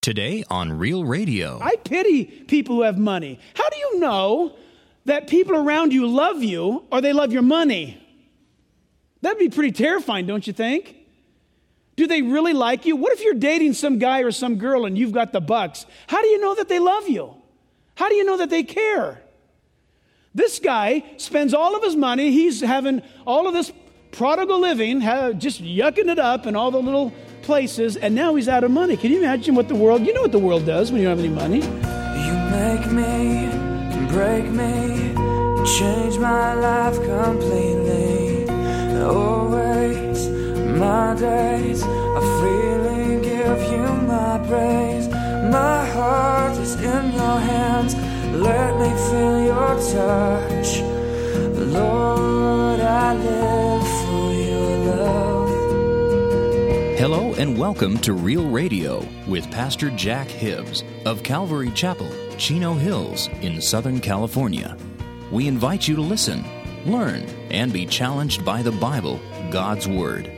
Today on Real Radio. I pity people who have money. How do you know that people around you love you or they love your money? That'd be pretty terrifying, don't you think? Do they really like you? What if you're dating some guy or some girl and you've got the bucks? How do you know that they love you? How do you know that they care? This guy spends all of his money. He's having all of this prodigal living, just yucking it up in all the little places, and now he's out of money. Can you imagine what the world, you know what the world does when you don't have any money? You make me, break me, change my life completely. Always, my days, I freely give you my praise. My heart is in your hands, let me feel your touch. Lord, I live for your love. Hello and welcome to Real Radio with Pastor Jack Hibbs of Calvary Chapel, Chino Hills in Southern California. We invite you to listen, learn, and be challenged by the Bible, God's Word.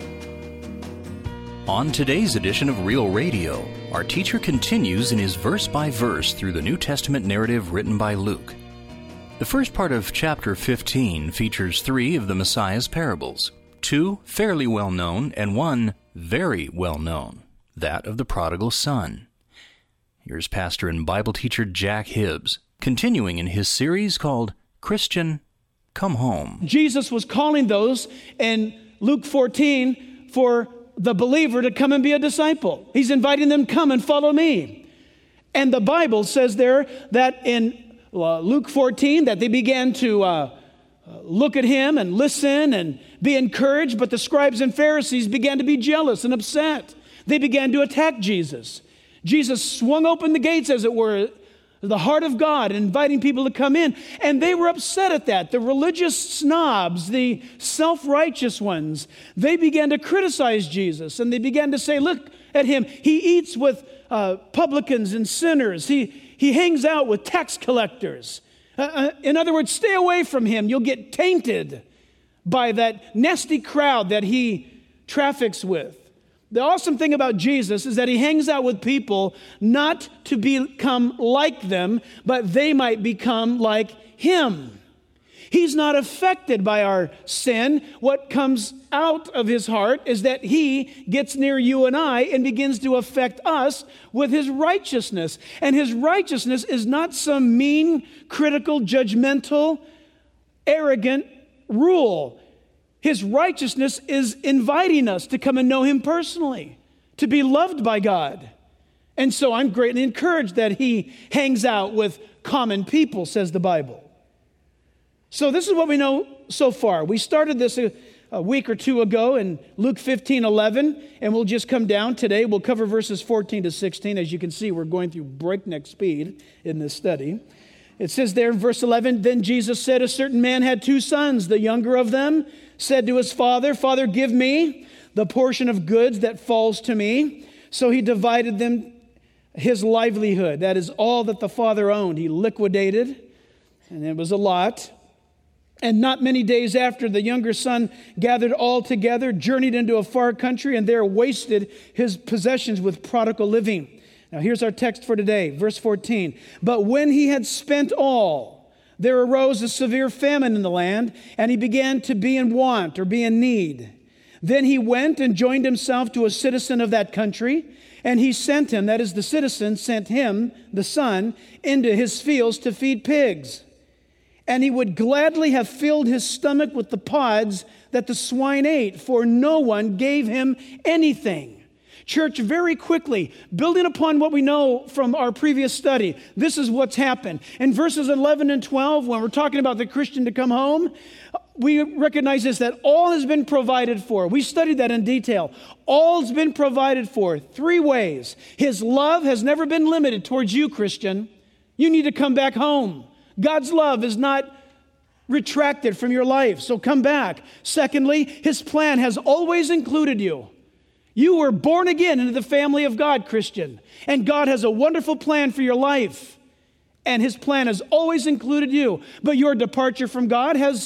On today's edition of Real Radio, our teacher continues in his verse-by-verse through the New Testament narrative written by Luke. The first part of chapter 15 features 3 of the Messiah's parables, 2 fairly well-known and 1 very well-known, that of the prodigal son. Here's pastor and Bible teacher Jack Hibbs, continuing in his series called Christian, Come Home. Jesus was calling those in Luke 14 for the believer to come and be a disciple. He's inviting them, come and follow me. And the Bible says there that in Luke 14 that they began to look at him and listen and be encouraged, but the scribes and Pharisees began to be jealous and upset. They began to attack Jesus. Jesus swung open the gates, as it were, the heart of God, inviting people to come in, and they were upset at that. The religious snobs, the self-righteous ones, they began to criticize Jesus, and they began to say, look at him, he eats with publicans and sinners, he hangs out with tax collectors. In other words, stay away from him. You'll get tainted by that nasty crowd that he traffics with. The awesome thing about Jesus is that he hangs out with people not to become like them, but they might become like him. He's not affected by our sin. What comes out of his heart is that he gets near you and I and begins to affect us with his righteousness. And his righteousness is not some mean, critical, judgmental, arrogant rule. His righteousness is inviting us to come and know him personally, to be loved by God. And so I'm greatly encouraged that he hangs out with common people, says the Bible. So this is what we know so far. We started this a week or two ago in Luke 15:11, and we'll just come down today. We'll cover verses 14 to 16. As you can see, we're going through breakneck speed in this study. It says there in verse 11, then Jesus said, a certain man had 2 sons. The younger of them said to his father, Father, give me the portion of goods that falls to me. So he divided them his livelihood. That is all that the father owned. He liquidated, and it was a lot. And not many days after, the younger son gathered all together, journeyed into a far country, and there wasted his possessions with prodigal living. Now here's our text for today, verse 14. But when he had spent all, there arose a severe famine in the land, and he began to be in want or be in need. Then he went and joined himself to a citizen of that country, and he sent him, that is the citizen, sent him, the son, into his fields to feed pigs. And he would gladly have filled his stomach with the pods that the swine ate, for no one gave him anything. Church, very quickly, building upon what we know from our previous study, this is what's happened. In verses 11 and 12, when we're talking about the Christian to come home, we recognize this, that all has been provided for. We studied that in detail. All's been provided for 3 ways. His love has never been limited towards you, Christian. You need to come back home. God's love is not retracted from your life, so come back. Secondly, his plan has always included you. You were born again into the family of God, Christian, and God has a wonderful plan for your life, and his plan has always included you. But your departure from God has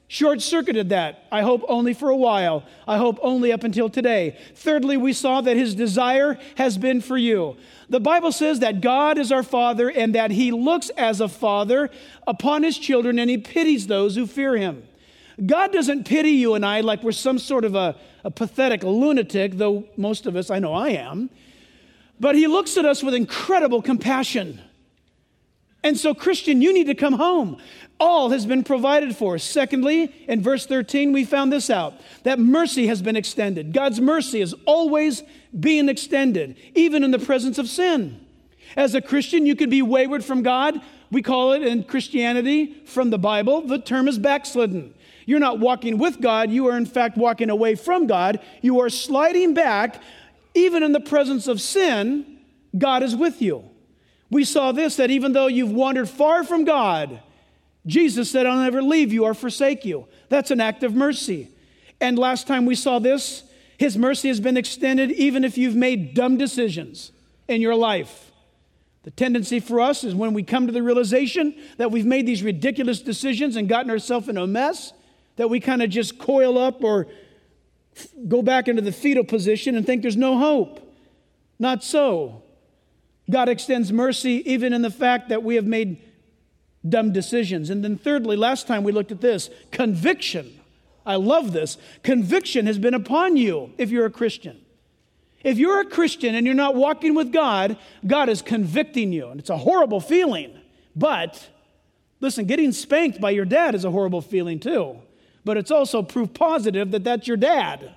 short-circuited that. I hope only for a while. I hope only up until today. Thirdly, we saw that his desire has been for you. The Bible says that God is our Father and that he looks as a father upon his children and he pities those who fear him. God doesn't pity you and I like we're some sort of a pathetic lunatic, though most of us, I know I am. But he looks at us with incredible compassion. And so, Christian, you need to come home. All has been provided for. Secondly, in verse 13, we found this out, that mercy has been extended. God's mercy is always being extended, even in the presence of sin. As a Christian, you could be wayward from God. We call it in Christianity, from the Bible, the term is backslidden. You're not walking with God. You are, in fact, walking away from God. You are sliding back. Even in the presence of sin, God is with you. We saw this, that even though you've wandered far from God, Jesus said, I'll never leave you or forsake you. That's an act of mercy. And last time we saw this, his mercy has been extended even if you've made dumb decisions in your life. The tendency for us is when we come to the realization that we've made these ridiculous decisions and gotten ourselves in a mess, that we kind of just coil up or go back into the fetal position and think there's no hope. Not so. God extends mercy even in the fact that we have made dumb decisions. And then thirdly, last time we looked at this, conviction. I love this. Conviction has been upon you if you're a Christian. If you're a Christian and you're not walking with God, God is convicting you. And it's a horrible feeling. But, listen, getting spanked by your dad is a horrible feeling too. But it's also proof positive that that's your dad.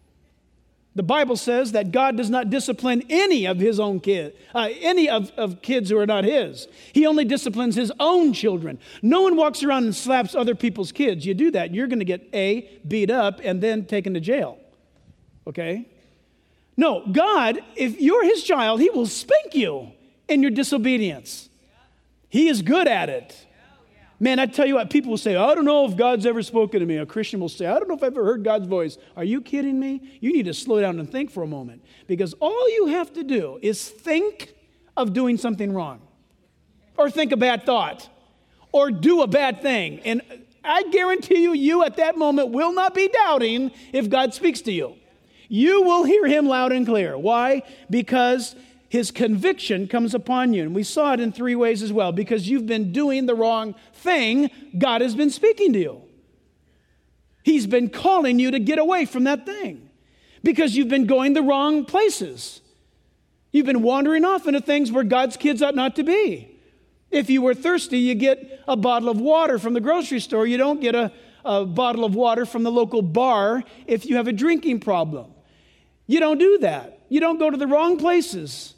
The Bible says that God does not discipline any of his own kids, any of kids who are not his. He only disciplines his own children. No one walks around and slaps other people's kids. You do that, you're going to get beat up and then taken to jail. Okay? No, God, if you're his child, he will spank you in your disobedience. He is good at it. Man, I tell you what, people will say, I don't know if God's ever spoken to me. A Christian will say, I don't know if I've ever heard God's voice. Are you kidding me? You need to slow down and think for a moment. Because all you have to do is think of doing something wrong. Or think a bad thought. Or do a bad thing. And I guarantee you, you at that moment will not be doubting if God speaks to you. You will hear him loud and clear. Why? Because his conviction comes upon you. And we saw it in three ways as well. Because you've been doing the wrong thing, God has been speaking to you. He's been calling you to get away from that thing. Because you've been going the wrong places. You've been wandering off into things where God's kids ought not to be. If you were thirsty, you get a bottle of water from the grocery store. You don't get a bottle of water from the local bar if you have a drinking problem. You don't do that. You don't go to the wrong places.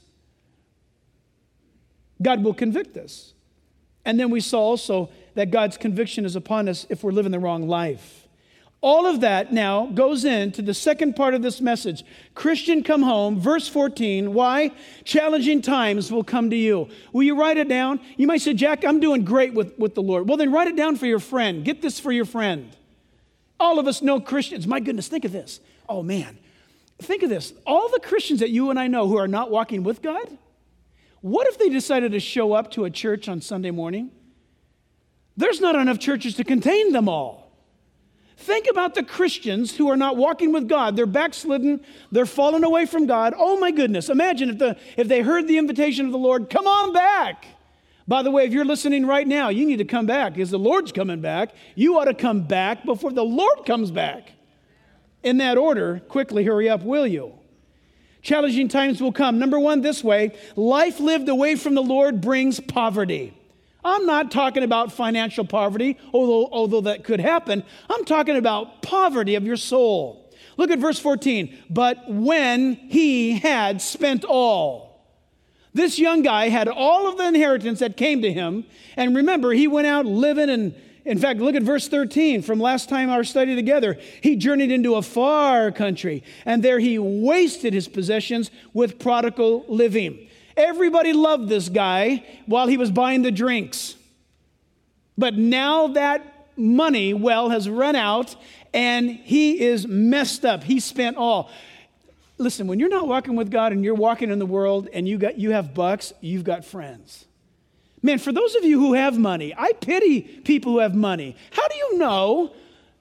God will convict us. And then we saw also that God's conviction is upon us if we're living the wrong life. All of that now goes into the second part of this message. Christian, come home. Verse 14. Why? Challenging times will come to you. Will you write it down? You might say, Jack, I'm doing great with the Lord. Well, then write it down for your friend. Get this for your friend. All of us know Christians. My goodness, think of this. Oh, man. Think of this. All the Christians that you and I know who are not walking with God, what if they decided to show up to a church on Sunday morning? There's not enough churches to contain them all. Think about the Christians who are not walking with God. They're backslidden. They're fallen away from God. Oh, my goodness. Imagine if they heard the invitation of the Lord, come on back. By the way, if you're listening right now, you need to come back because the Lord's coming back. You ought to come back before the Lord comes back. In that order, quickly hurry up, will you? Challenging times will come. Number one, this way, life lived away from the Lord brings poverty. I'm not talking about financial poverty, although that could happen. I'm talking about poverty of your soul. Look at verse 14. But when he had spent all. This young guy had all of the inheritance that came to him. And remember, he went out living and in fact, look at verse 13 from last time our study together. He journeyed into a far country, and there he wasted his possessions with prodigal living. Everybody loved this guy while he was buying the drinks. But now that money well has run out, and he is messed up. He spent all. Listen, when you're not walking with God and you're walking in the world and you have bucks, you've got friends. Man, for those of you who have money, I pity people who have money. How do you know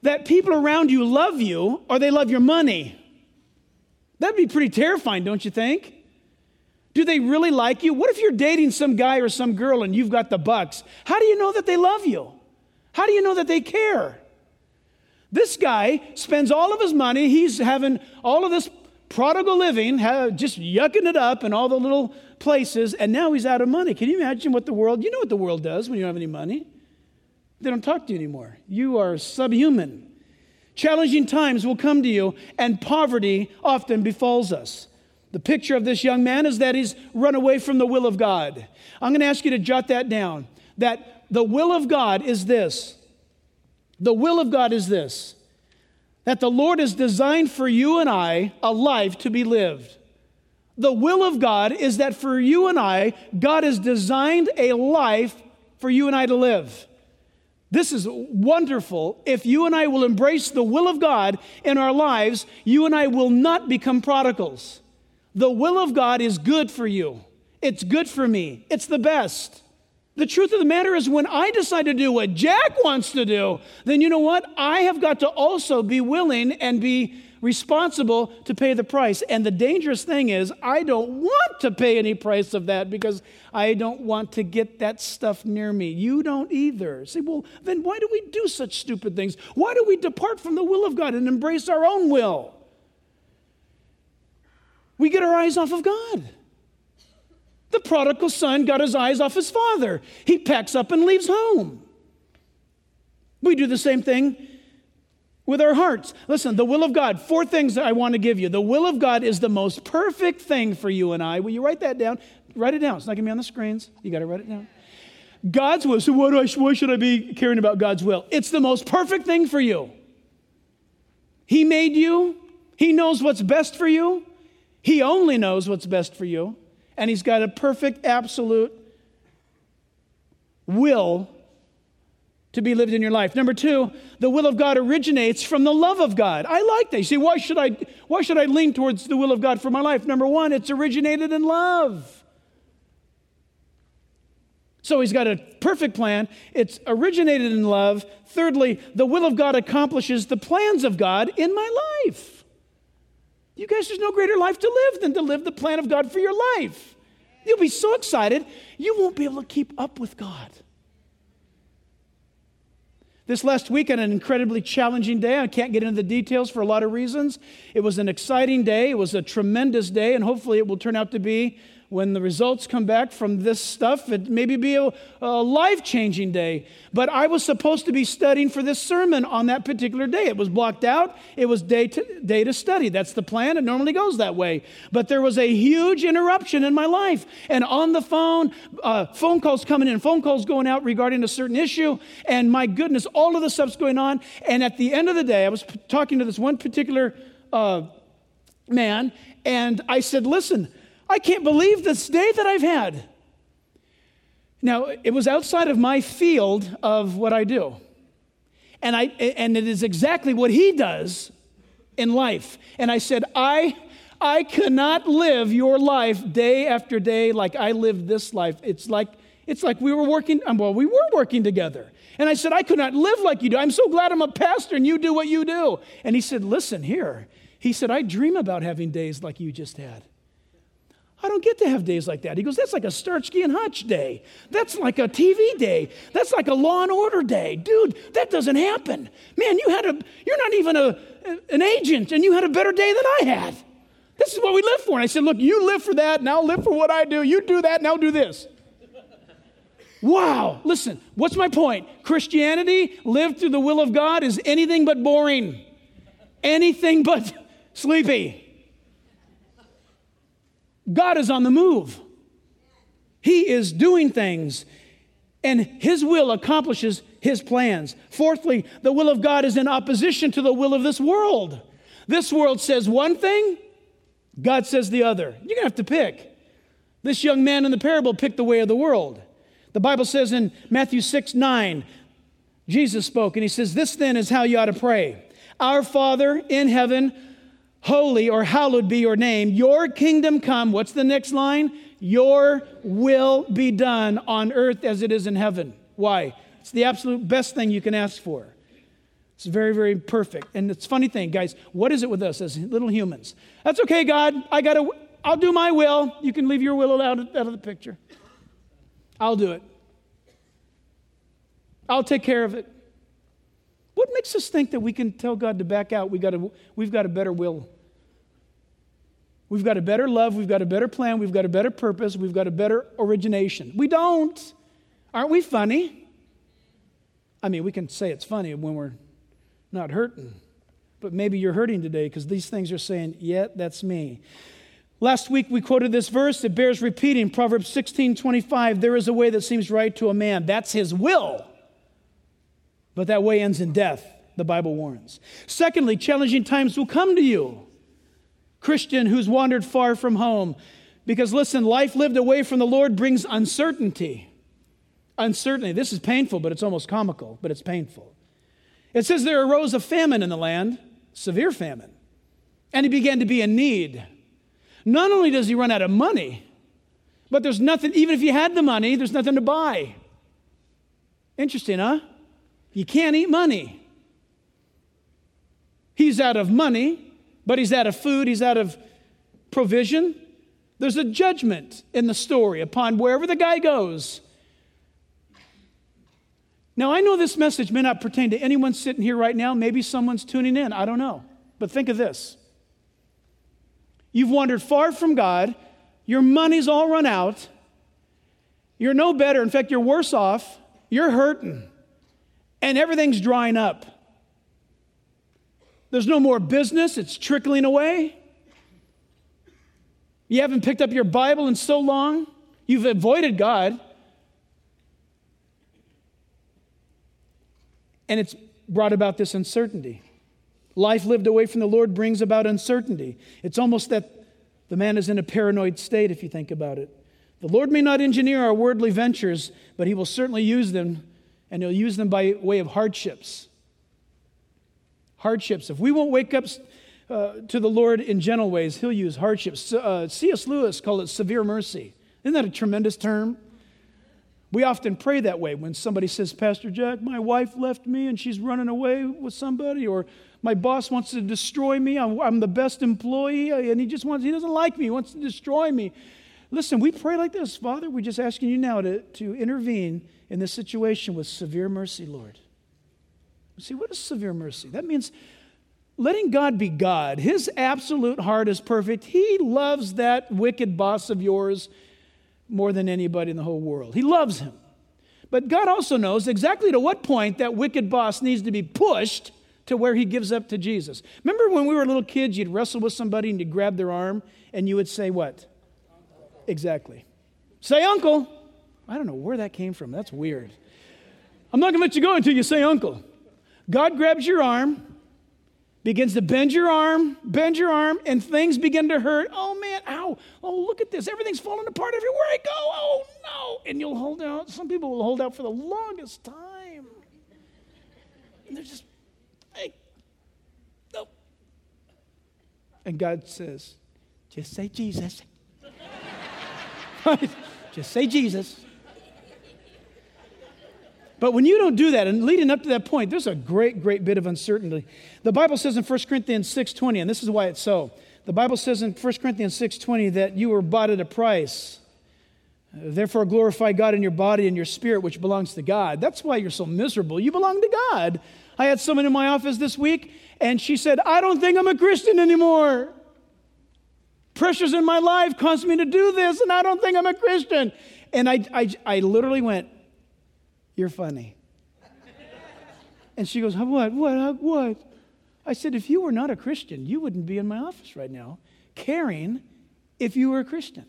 that people around you love you or they love your money. That'd be pretty terrifying, don't you think? Do they really like you? What if you're dating some guy or some girl and you've got the bucks? How do you know that they love you? How do you know that they care? This guy spends all of his money. He's having all of this prodigal living, just yucking it up in all the little places, and now he's out of money. Can you imagine what the world, you know what the world does when you don't have any money? They don't talk to you anymore. You are subhuman. Challenging times will come to you, and poverty often befalls us. The picture of this young man is that he's run away from the will of God. I'm going to ask you to jot that down, that the will of God is this. The will of God is this, that the Lord has designed for you and I a life to be lived. The will of God is that for you and I, God has designed a life for you and I to live. This is wonderful. If you and I will embrace the will of God in our lives, you and I will not become prodigals. The will of God is good for you. It's good for me. It's the best. The truth of the matter is when I decide to do what Jack wants to do, then you know what? I have got to also be willing and be responsible to pay the price. And the dangerous thing is I don't want to pay any price of that because I don't want to get that stuff near me. You don't either. Say, well, then why do we do such stupid things? Why do we depart from the will of God and embrace our own will? We get our eyes off of God. The prodigal son got his eyes off his father. He packs up and leaves home. We do the same thing with our hearts. Listen, the will of God, 4 things that I want to give you. The will of God is the most perfect thing for you and I. Will you write that down? Write it down. It's not going to be on the screens. You got to write it down. God's will. So why should I be caring about God's will? It's the most perfect thing for you. He made you. He knows what's best for you. He only knows what's best for you. And he's got a perfect, absolute will to be lived in your life. Number 2, the will of God originates from the love of God. I like that. You see, why should I lean towards the will of God for my life? Number 1, it's originated in love. So he's got a perfect plan. It's originated in love. Thirdly, the will of God accomplishes the plans of God in my life. You guys, there's no greater life to live than to live the plan of God for your life. You'll be so excited, you won't be able to keep up with God. This last weekend, an incredibly challenging day. I can't get into the details for a lot of reasons. It was an exciting day. It was a tremendous day, and hopefully it will turn out to be, when the results come back from this stuff, it maybe be a life-changing day. But I was supposed to be studying for this sermon on that particular day. It was blocked out. It was day to study. That's the plan. It normally goes that way. But there was a huge interruption in my life. And on the phone calls coming in, phone calls going out regarding a certain issue. And my goodness, all of this stuff's going on. And at the end of the day, I was talking to this one particular man, and I said, listen, I can't believe this day that I've had. Now, it was outside of my field of what I do. And it is exactly what he does in life. And I said, I cannot live your life day after day like I lived this life. It's like we were working together. And I said, I could not live like you do. I'm so glad I'm a pastor and you do what you do. And he said, listen here. He said, I dream about having days like you just had. I don't get to have days like that. He goes, that's like a Starsky and Hutch day. That's like a TV day. That's like a Law and Order day. Dude, that doesn't happen. Man, you're not even an agent, and you had a better day than I had. This is what we live for. And I said, look, you live for that, and I'll live for what I do. You do that, and I'll do this. Wow. Listen, what's my point? Christianity, lived through the will of God, is anything but boring. Anything but sleepy. God is on the move. He is doing things, and his will accomplishes his plans. Fourthly, the will of God is in opposition to the will of this world. This world says one thing, God says the other. You're going to have to pick. This young man in the parable picked the way of the world. The Bible says in Matthew 6:9, Jesus spoke, and he says, this then is how you ought to pray. Our Father in heaven, holy or hallowed be your name. Your kingdom come. What's the next line? Your will be done on earth as it is in heaven. Why? It's the absolute best thing you can ask for. It's very, very perfect. And it's a funny thing, guys, what is it with us as little humans? That's okay, God. I'll do my will. You can leave your will out of the picture. I'll do it. I'll take care of it. What makes us think that we can tell God to back out? We've got a better will. We've got a better love. We've got a better plan. We've got a better purpose. We've got a better origination. We don't. Aren't we funny? I mean, we can say it's funny when we're not hurting. But maybe you're hurting today because these things are saying, yeah, that's me. Last week we quoted this verse. It bears repeating. Proverbs 16:25. There is a way that seems right to a man. That's his will. But that way ends in death, the Bible warns. Secondly, challenging times will come to you. Christian who's wandered far from home. Because listen, life lived away from the Lord brings uncertainty. Uncertainty. This is painful, but it's almost comical, but it's painful. It says there arose a famine in the land, severe famine, and he began to be in need. Not only does he run out of money, but there's nothing, even if you had the money, there's nothing to buy. Interesting, huh? You can't eat money. He's out of money, but he's out of food, he's out of provision. There's a judgment in the story upon wherever the guy goes. Now, I know this message may not pertain to anyone sitting here right now. Maybe someone's tuning in. I don't know. But think of this. You've wandered far from God. Your money's all run out. You're no better. In fact, you're worse off. You're hurting. And everything's drying up. There's no more business. It's trickling away. You haven't picked up your Bible in so long. You've avoided God. And it's brought about this uncertainty. Life lived away from the Lord brings about uncertainty. It's almost that the man is in a paranoid state, if you think about it. The Lord may not engineer our worldly ventures, but he will certainly use them, and he'll use them by way of hardships. Hardships. If we won't wake up to the Lord in gentle ways, he'll use hardships. C.S. Lewis called it severe mercy. Isn't that a tremendous term? We often pray that way when somebody says, Pastor Jack, my wife left me and she's running away with somebody, or my boss wants to destroy me. I'm the best employee and he doesn't like me. He wants to destroy me. Listen, we pray like this. Father, we're just asking you now to intervene in this situation with severe mercy, Lord. See, what is severe mercy? That means letting God be God. His absolute heart is perfect. He loves that wicked boss of yours more than anybody in the whole world. He loves him. But God also knows exactly to what point that wicked boss needs to be pushed to where he gives up to Jesus. Remember when we were little kids, you'd wrestle with somebody and you'd grab their arm and you would say what? Exactly. Say uncle. I don't know where that came from. That's weird. I'm not going to let you go until you say uncle. God grabs your arm, begins to bend your arm, and things begin to hurt. Oh, man, ow. Oh, look at this. Everything's falling apart everywhere I go. Oh, no. And you'll hold out. Some people will hold out for the longest time. And they're just, hey, no. And God says, just say Jesus. Right? Just say Jesus. But when you don't do that, and leading up to that point, there's a great, great bit of uncertainty. The Bible says in 1 Corinthians 6:20, and this is why it's so. The Bible says in 1 Corinthians 6:20 that you were bought at a price. Therefore glorify God in your body and your spirit, which belongs to God. That's why you're so miserable. You belong to God. I had someone in my office this week, and she said, I don't think I'm a Christian anymore. Pressures in my life cause me to do this, and I don't think I'm a Christian. And I literally went, you're funny. And she goes, what? I said, if you were not a Christian, you wouldn't be in my office right now caring if you were a Christian.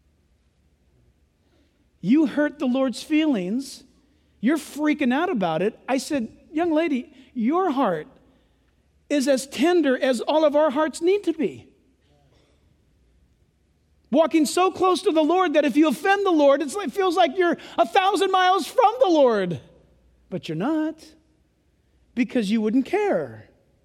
You hurt the Lord's feelings. You're freaking out about it. I said, young lady, your heart is as tender as all of our hearts need to be. Walking so close to the Lord that if you offend the Lord, it feels like you're 1,000 miles from the Lord. But you're not, because you wouldn't care.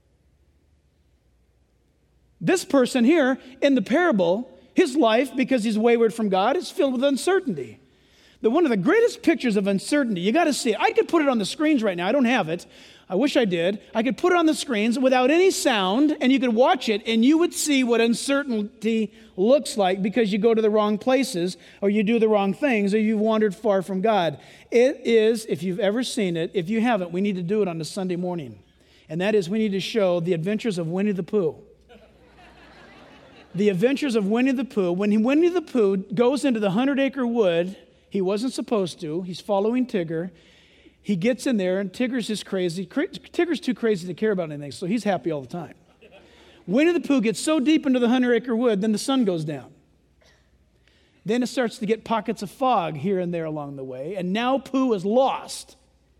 This person here in the parable, his life, because he's wayward from God, is filled with uncertainty. one of the greatest pictures of uncertainty. You got to see it. I could put it on the screens right now. I don't have it. I wish I did. I could put it on the screens without any sound, and you could watch it, and you would see what uncertainty looks like because you go to the wrong places, or you do the wrong things, or you've wandered far from God. It is, if you've ever seen it, if you haven't, we need to do it on a Sunday morning. And that is, we need to show the adventures of Winnie the Pooh. The adventures of Winnie the Pooh. When Winnie the Pooh goes into the 100-acre wood, he wasn't supposed to. He's following Tigger. He gets in there, and Tigger's just crazy. Tigger's too crazy to care about anything, so he's happy all the time. Winnie the Pooh gets so deep into the 100-acre wood, then the sun goes down. Then it starts to get pockets of fog here and there along the way, and now Pooh is lost.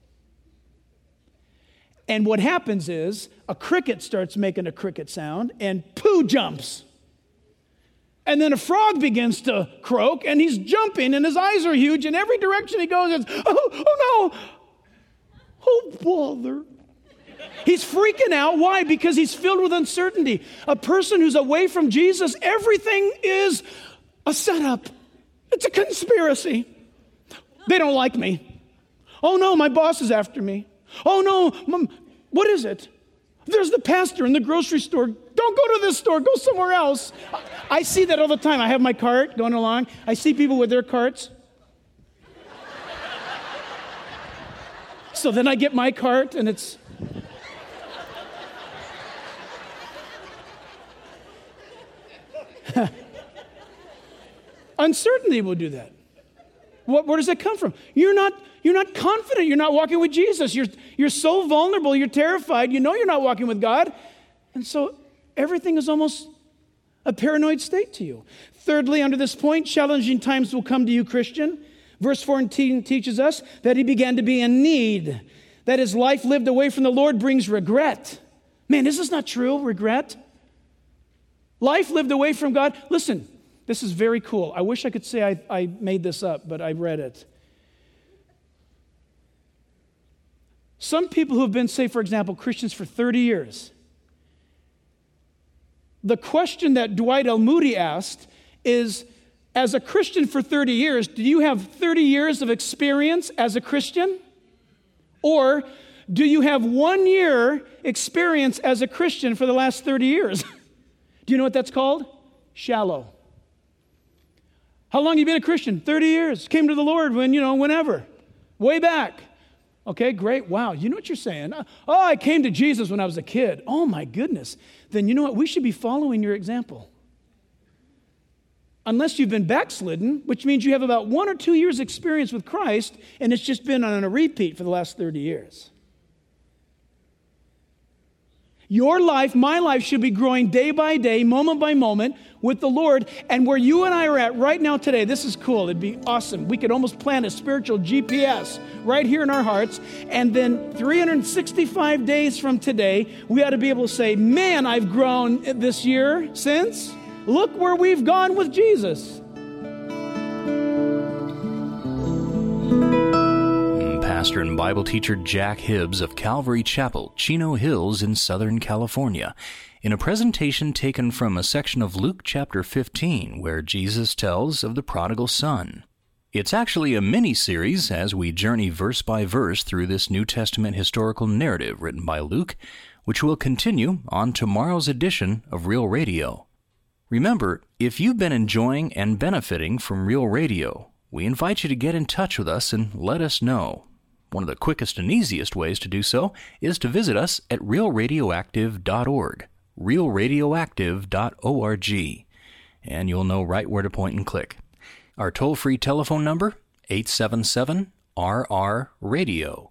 And what happens is a cricket starts making a cricket sound, and Pooh jumps. And then a frog begins to croak, and he's jumping, and his eyes are huge, and every direction he goes, it's, oh no, oh bother. He's freaking out. Why? Because he's filled with uncertainty. A person who's away from Jesus, everything is a setup. It's a conspiracy. They don't like me. Oh no, my boss is after me. Oh no, what is it? There's the pastor in the grocery store. Don't go to this store, go somewhere else. I see that all the time. I have my cart going along. I see people with their carts. So then I get my cart, and it's... Uncertainty will do that. Where does that come from? You're not confident. You're not walking with Jesus. You're so vulnerable. You're terrified. You know you're not walking with God. And so everything is almost a paranoid state to you. Thirdly, under this point, challenging times will come to you, Christian. Verse 14 teaches us that he began to be in need, that his life lived away from the Lord brings regret. Man, is this not true, regret? Life lived away from God. Listen, this is very cool. I wish I could say I made this up, but I read it. Some people who have been, say, for example, Christians for 30 years, the question that Dwight L. Moody asked is, as a Christian for 30 years, do you have 30 years of experience as a Christian? Or do you have 1 year experience as a Christian for the last 30 years? Do you know what that's called? Shallow. How long have you been a Christian? 30 years. Came to the Lord whenever. Way back. Okay, great. Wow. You know what you're saying? Oh, I came to Jesus when I was a kid. Oh, my goodness. Then you know what? We should be following your example. Unless you've been backslidden, which means you have about 1 or 2 years experience with Christ, and it's just been on a repeat for the last 30 years. Your life, my life, should be growing day by day, moment by moment with the Lord. And where you and I are at right now today, this is cool. It'd be awesome. We could almost plant a spiritual GPS right here in our hearts. And then 365 days from today, we ought to be able to say, man, I've grown this year since. Look where we've gone with Jesus. Pastor and Bible teacher Jack Hibbs of Calvary Chapel, Chino Hills in Southern California, in a presentation taken from a section of Luke chapter 15 where Jesus tells of the prodigal son. It's actually a mini-series as we journey verse by verse through this New Testament historical narrative written by Luke, which will continue on tomorrow's edition of Real Radio. Remember, if you've been enjoying and benefiting from Real Radio, we invite you to get in touch with us and let us know. One of the quickest and easiest ways to do so is to visit us at realradioactive.org, realradioactive.org, and you'll know right where to point and click. Our toll-free telephone number, 877-RR-RADIO,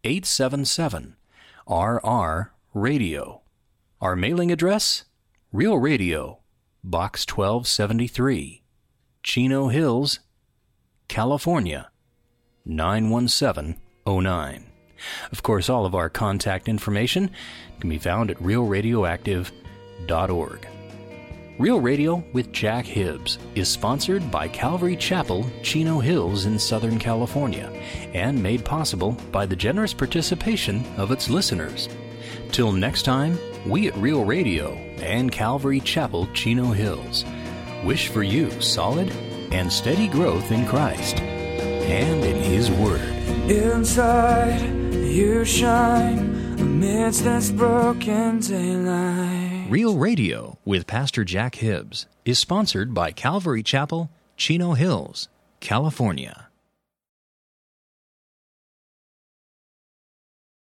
877-RR-RADIO. Our mailing address, Real Radio, Box 1273, Chino Hills, California, 91709. Of course, all of our contact information can be found at realradioactive.org. Real Radio with Jack Hibbs is sponsored by Calvary Chapel, Chino Hills in Southern California, and made possible by the generous participation of its listeners. Till next time, we at Real Radio and Calvary Chapel, Chino Hills wish for you solid and steady growth in Christ. and in His Word. Inside you shine amidst this broken daylight. Real Radio with Pastor Jack Hibbs is sponsored by Calvary Chapel, Chino Hills, California.